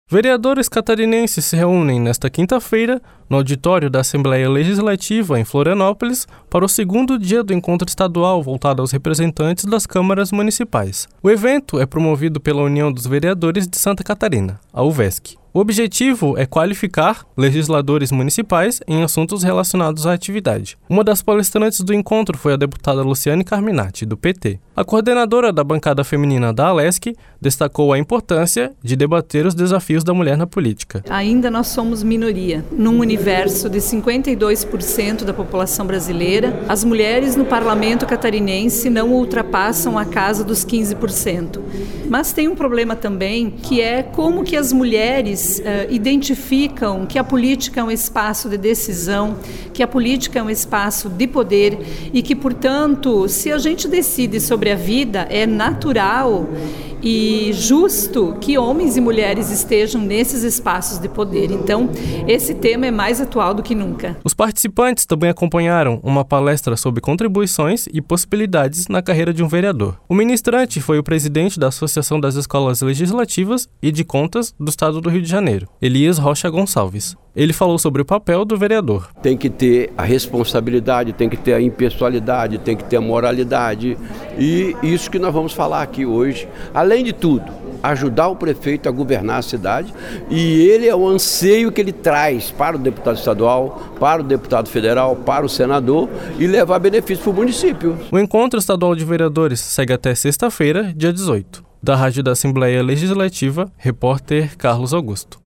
Vereadores catarinenses se reúnem nesta quinta-feira no auditório da Assembleia Legislativa em Florianópolis para o segundo dia do encontro estadual voltado aos representantes das câmaras municipais. O evento é promovido pela União dos Vereadores de Santa Catarina, a UVESC. O objetivo é qualificar legisladores municipais em assuntos relacionados à atividade. Uma das palestrantes do encontro foi a deputada Luciane Carminati, do PT. A coordenadora da bancada feminina da ALESC destacou a importância de debater os desafios da mulher na política. Ainda nós somos minoria. Num universo de 52% da população brasileira, as mulheres no parlamento catarinense não ultrapassam a casa dos 15%. Mas tem um problema também, que é como que as mulheres identificam que a política é um espaço de decisão, que a política é um espaço de poder e que, portanto, se a gente decide sobre a vida, é natural e justo que homens e mulheres estejam nesses espaços de poder. Então, esse tema é mais atual do que nunca. Os participantes também acompanharam uma palestra sobre contribuições e possibilidades na carreira de um vereador. O ministrante foi o presidente da Associação das Escolas Legislativas e de Contas do Estado do Rio de Janeiro, Elias Rocha Gonçalves. Ele falou sobre o papel do vereador. Tem que ter a responsabilidade, tem que ter a impessoalidade, tem que ter a moralidade e isso que nós vamos falar aqui hoje. Além de tudo, ajudar o prefeito a governar a cidade e ele é o anseio que ele traz para o deputado estadual, para o deputado federal, para o senador e levar benefício para o município. O encontro estadual de vereadores segue até sexta-feira, dia 18. Da Rádio da Assembleia Legislativa, repórter Carlos Augusto.